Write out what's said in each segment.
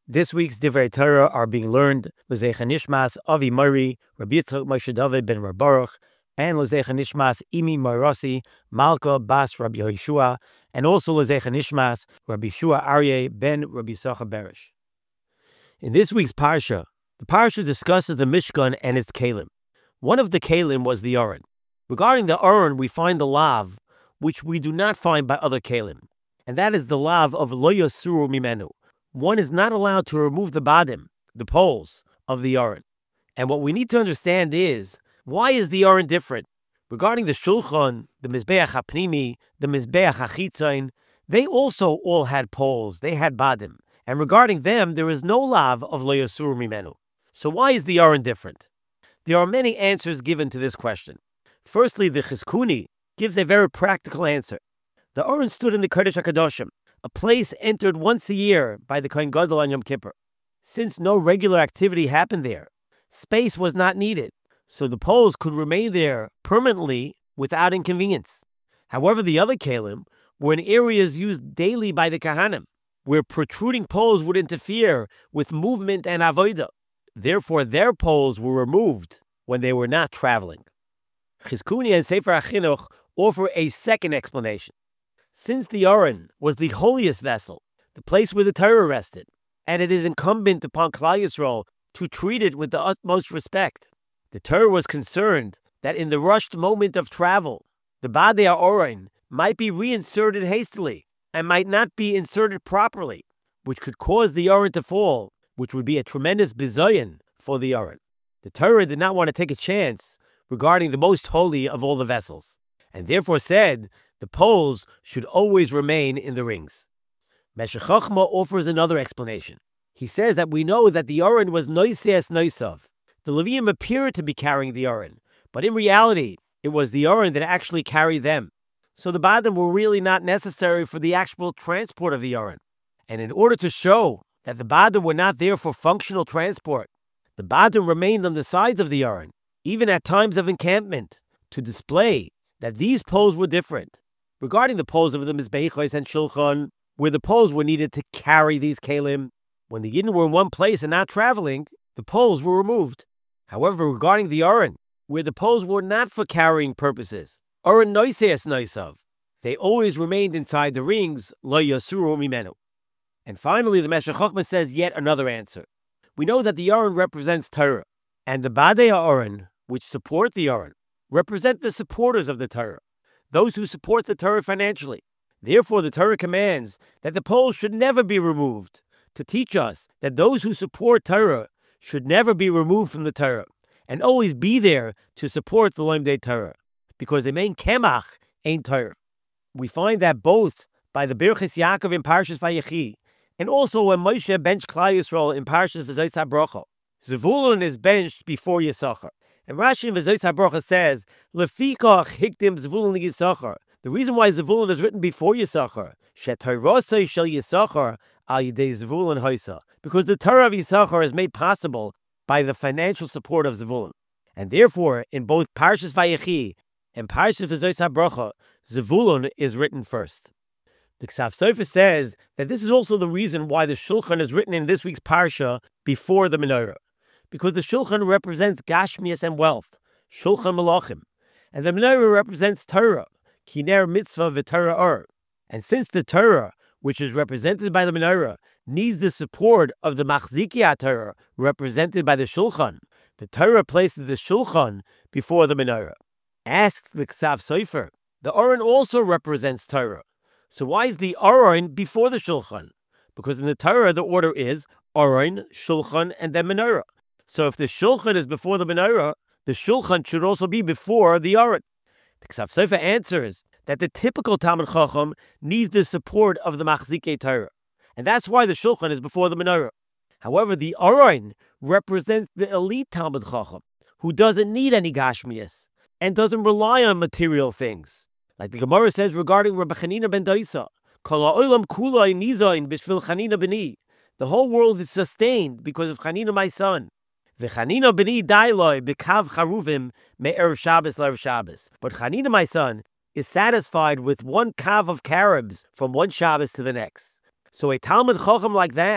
This week's Divrei Torah are being learned L'Zecha Nishmas Avi Mari, Rabbi Yitzchak Moshe David ben Reb Baruch, and L'Zecha Nishmas Imi Marasi, Malka Bas Rabbi Yeshua, and also L'Zecha Nishmas Rabbi Shua Aryeh ben Rabbi Yisachar Berish. In this week's Parsha, the Parsha discusses the Mishkan and its Kalim. One of the Kalim was the Aron. Regarding the Aron, we find the Lav, which we do not find by other Kalim, and that is the Lav of Lo Yasuru Mimenu. One is not allowed to remove the badim, the poles, of the Aron. And what we need to understand is, why is the Aron different? Regarding the Shulchan, the Mizbeach HaPnimi, the Mizbeach HaChitzain, they also all had poles, they had badim. And regarding them, there is no lav of Lo Yasur Mimenu. So why is the Aron different? There are many answers given to this question. Firstly, the Chizkuni gives a very practical answer. The Aron stood in the Kodesh HaKadoshim, a place entered once a year by the Kohen Gadol on Yom Kippur. Since no regular activity happened there, space was not needed, so the poles could remain there permanently without inconvenience. However, the other Kalim were in areas used daily by the Kahanim, where protruding poles would interfere with movement and avodah. Therefore, their poles were removed when they were not traveling. Chizkuni and Sefer HaChinuch offer a second explanation. Since the Aron was the holiest vessel, the place where the Torah rested, and it is incumbent upon Klal Yisrael to treat it with the utmost respect, the Torah was concerned that in the rushed moment of travel, the Badei Aron might be reinserted hastily and might not be inserted properly, which could cause the Aron to fall, which would be a tremendous bizayon for the Aron. The Torah did not want to take a chance regarding the most holy of all the vessels, and therefore said the poles should always remain in the rings. Meshech Chochmah offers another explanation. He says that we know that the Aron was noiseas noisav. The Leviim appeared to be carrying the Aron, but in reality, it was the Aron that actually carried them. So the Badim were really not necessary for the actual transport of the Aron. And in order to show that the Badim were not there for functional transport, the Badim remained on the sides of the Aron, even at times of encampment, to display that these poles were different. Regarding the poles of the Mizbechos and Shulchan, where the poles were needed to carry these Kalim, when the Yidden were in one place and not traveling, the poles were removed. However, regarding the Aron, where the poles were not for carrying purposes, Aron noiseas noisav, they always remained inside the rings, Lo Yasuru Mimenu. And finally, the Meshech Chochmah says yet another answer. We know that the Aron represents Torah, and the Badei Aron, which support the Aron, represent the supporters of the Torah, those who support the Torah financially. Therefore, the Torah commands that the poles should never be removed, to teach us that those who support Torah should never be removed from the Torah, and always be there to support the Lomdei Torah, because the main kemach ain't Torah. We find that both by the Birchas Yaakov in Parshas Vayechi, and also when Moshe benched Klal Yisrael in Parshas V'zos HaBrocha. Zevulun is benched before Yisachar. And Rashi in V'zos HaBrocha says, Lefikach hikdim Zevulun Yisachar. The reason why Zevulun is written before Yisachar, Shetorosei shel Yisachar al yidei Zevulun hoisa, because the Torah of Yisachar is made possible by the financial support of Zevulun. And therefore, in both Parshas Vayechi and Parshas V'zos HaBrocha, Zevulun is written first. The Ksav Sofer says that this is also the reason why the Shulchan is written in this week's Parsha before the Menorah, because the Shulchan represents Gashmias and wealth, Shulchan Malachim, and the Menorah represents Torah, Kiner Mitzvah V'Torah Or. And since the Torah, which is represented by the Menorah, needs the support of the Machziki HaTorah, represented by the Shulchan, the Torah places the Shulchan before the Menorah. Asks the Ksav Sofer, the Aron also represents Torah. So why is the Aron before the Shulchan? Because in the Torah, the order is Aron, Shulchan, and then Menorah. So if the Shulchan is before the Menorah, the Shulchan should also be before the Aron. The Ksav Sofer answers that the typical Talmid Chacham needs the support of the Machzikei Torah, and that's why the Shulchan is before the Menorah. However, the Aron represents the elite Talmid Chacham, who doesn't need any Gashmias, and doesn't rely on material things. Like the Gemara says regarding Rabbi Chanina ben Daisa, Kol ha'olam kulai nizayin b'shvil Chanina b'ni. The whole world is sustained because of Chanina, my son. V'Chanina b'ni dailoi b'kav charuvim me'er Shabbos l'er Shabbos. But Chanina, my son, is satisfied with one kav of carobs from one Shabbos to the next. So a Talmid Chacham like that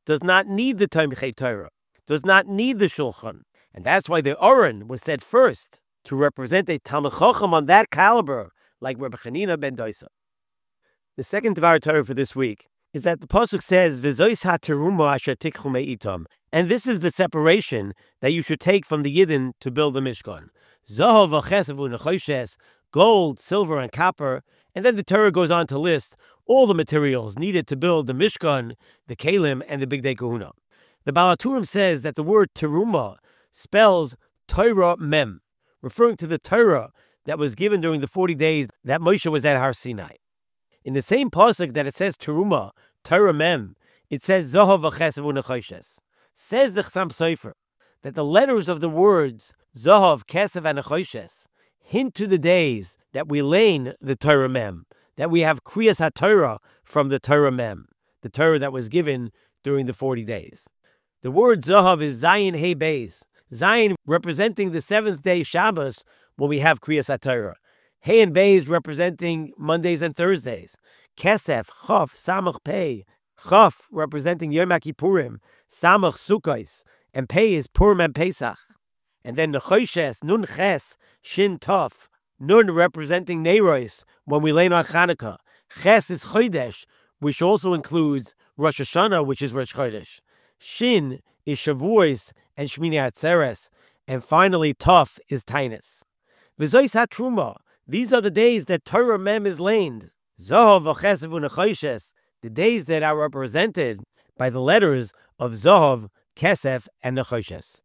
does not need the Tomchei Torah, does not need the Shulchan. And that's why the Aron was said first to represent a Talmid Chacham on that caliber, like Rabbi Chanina ben Dosa. The second Dvar Torah for this week is that the pasuk says, "V'zois hateruma asher tikchu me'itam," and this is the separation that you should take from the Yidden to build the Mishkan. Zahav v'chesav u'nechoshes, gold, silver, and copper. And then the Torah goes on to list all the materials needed to build the Mishkan, the Kalim, and the Bigdei Kahuna. The Baal HaTurim says that the word teruma spells Torah Mem, referring to the Torah that was given during the 40 days that Moshe was at Har Sinai. In the same pasuk that it says teruma, Torah Mem, it says Zahav v'chesav u'nechoshes. Says the Chassam Sofer that the letters of the words Zahav, Kesef, and Nechoshes hint to the days that we lane the Torah Mem, that we have Kriyas HaTorah from the Torah Mem, the Torah that was given during the 40 days. The word Zahav is Zayin Hey Beis, Zayin representing the seventh day Shabbos when we have Kriyas HaTorah. Hey and Beis representing Mondays and Thursdays. Kesef, Chof, Samach Pei. Chof representing Yom HaKippurim, Samach Sukkos, and Pei is Purim and Pesach. And then Nechoshes, Nun Ches, Shin Tov, Nun representing Neiros when we lay on Chanukah. Ches is Chodesh, which also includes Rosh Hashanah, which is Rosh Chodesh. Shin is Shavuos and Shmini Atzeres. And finally, Tov is Tainus. V'zois HaTruma, these are the days that Torah Mem is laned. Zahav v'chesav u'nechoshes, the days that are represented by the letters of Zahav, Kesef, and Nechoshes.